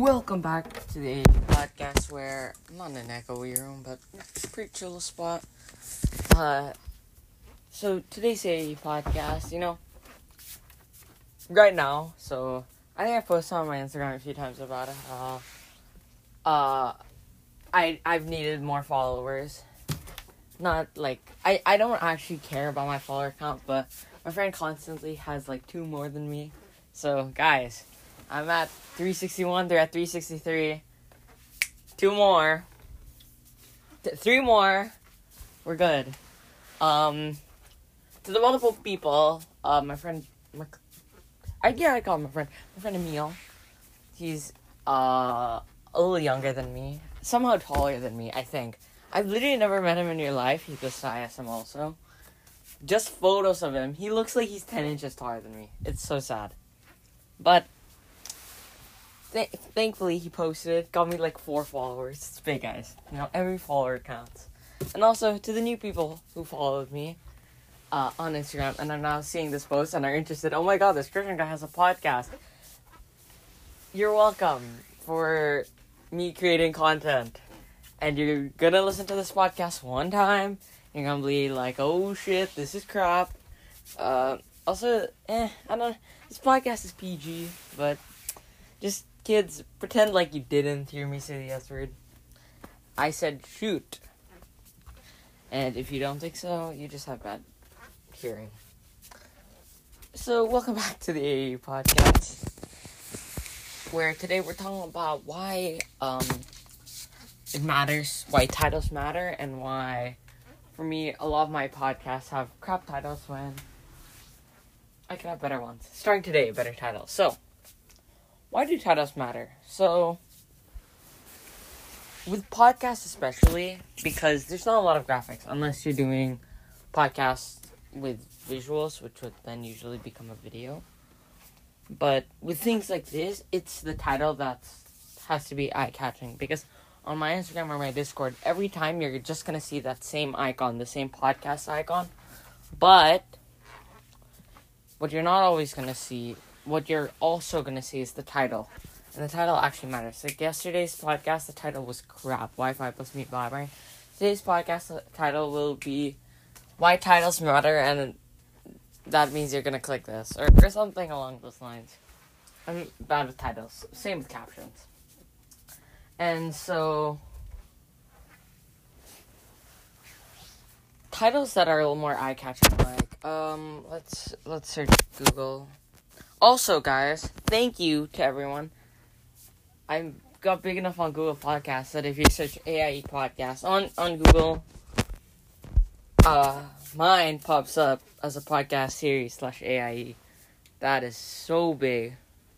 Welcome back to the podcast where I'm not in an echoey room, but it's a pretty chill spot. So today's a podcast, right now. So I think I posted on my Instagram a few times about it. I've needed more followers. Not like I don't actually care about my follower count, but my friend constantly has like 2 more than me. So guys, I'm at 361, they're at 363. 2 more. 3 more. We're good. To the multiple people, my friend, I call him my friend Emil. He's, a little younger than me. Somehow taller than me, I think. I've literally never met him in real life. He's a ISM also. Just photos of him. He looks like he's 10 inches taller than me. It's so sad. But thankfully, he posted, got me like 4 followers. It's big, guys. Every follower counts. And also, to the new people who followed me on Instagram and are now seeing this post and are interested, oh my god, this Christian guy has a podcast. You're welcome for me creating content. And you're gonna listen to this podcast one time. You're gonna be like, oh shit, this is crap. Also, I don't know. This podcast is PG, but just kids, pretend like you didn't hear me say the S word. I said shoot. And if you don't think so, you just have bad hearing. So, welcome back to the AAU podcast, where today we're talking about why it matters, why titles matter, and why, for me, a lot of my podcasts have crap titles when I could have better ones. Starting today, better titles. So, why do titles matter? So, with podcasts especially, because there's not a lot of graphics, unless you're doing podcasts with visuals, which would then usually become a video. But with things like this, it's the title that has to be eye-catching, because on my Instagram or my Discord, every time you're just going to see that same icon, the same podcast icon, but what you're not always going to see, what you're also going to see is the title. And the title actually matters. Like yesterday's podcast, the title was crap. Wi-Fi plus me blabbering. Today's podcast, the title will be why titles matter, and that means you're going to click this. Or something along those lines. I'm bad with titles. Same with captions. And so, titles that are a little more eye-catching, like, let's search Google. Also, guys, thank you to everyone. I got big enough on Google Podcasts that if you search AIE Podcast on Google, mine pops up as a podcast series /AIE. That is so big.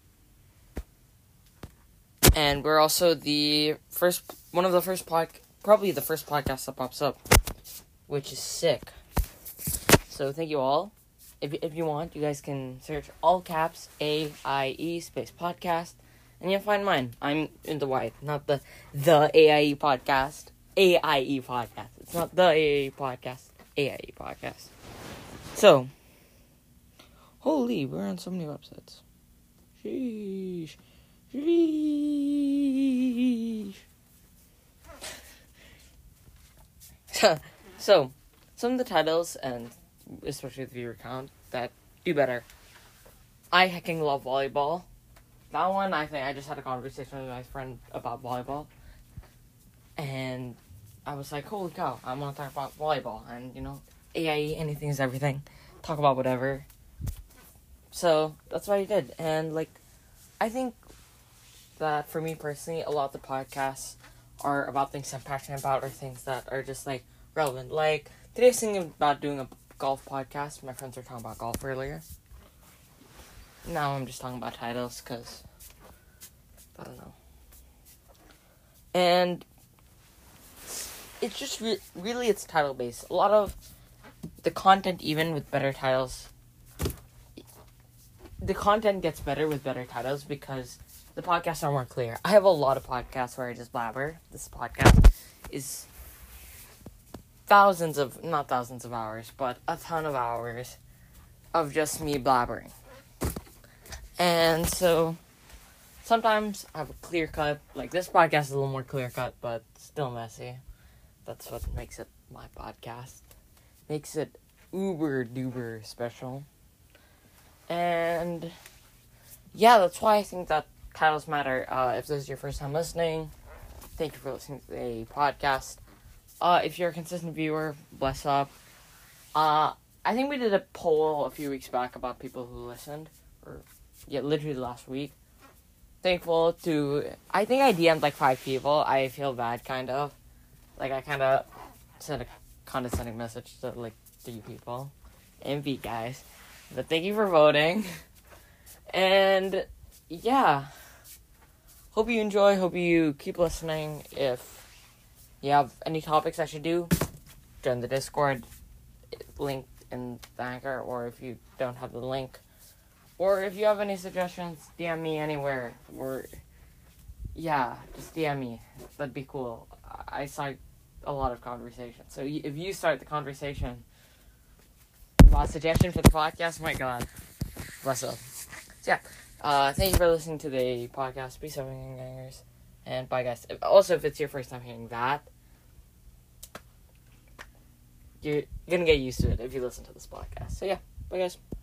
And we're also probably the first podcast that pops up, which is sick. So thank you all. If you want, you guys can search all caps AIE space podcast, and you'll find mine. I'm in the white, not the AIE podcast. AIE podcast. It's not the AIE podcast. AIE podcast. So, holy, we're on so many websites. Sheesh. So, some of the titles, and especially the viewer count, that do better. I hecking love volleyball. That one, I think I just had a conversation with my friend about volleyball. And I was like, holy cow, I want to talk about volleyball. And, AIE, anything is everything. Talk about whatever. So, that's what I did. And, I think that for me personally, a lot of the podcasts are about things I'm passionate about, or things that are just, relevant. Like, today's thinking about doing a golf podcast. My friends were talking about golf earlier. Now I'm just talking about titles, because I don't know. And it's just really it's title based. A lot of the content, even with better titles, the content gets better with better titles because the podcasts are more clear. I have a lot of podcasts where I just blabber. This podcast is not thousands of hours, but a ton of hours of just me blabbering. And so sometimes I have a clear cut. Like, this podcast is a little more clear cut, but still messy. That's what makes it my podcast. Makes it uber duper special. And yeah, that's why I think that titles matter. If this is your first time listening, thank you for listening to the podcast. If you're a consistent viewer, bless up. I think we did a poll a few weeks back about people who listened. Literally last week. Thankful to... I think I DM'd like 5 people. I feel bad, kind of. Like, I kind of sent a condescending message to like 3 people. Envy, guys. But thank you for voting. And yeah. Hope you enjoy. Hope you keep listening. If you have any topics I should do, join the Discord. Link in the Anchor. Or if you don't have the link. Or if you have any suggestions, DM me anywhere. Or yeah, just DM me. That'd be cool. I start a lot of conversation. So if you start the conversation about suggestion for the podcast, my God, bless up. So yeah, thank you for listening to the podcast. Peace out, gangers, and bye, guys. Also, if it's your first time hearing that, you're gonna get used to it if you listen to this podcast. So yeah, bye, guys.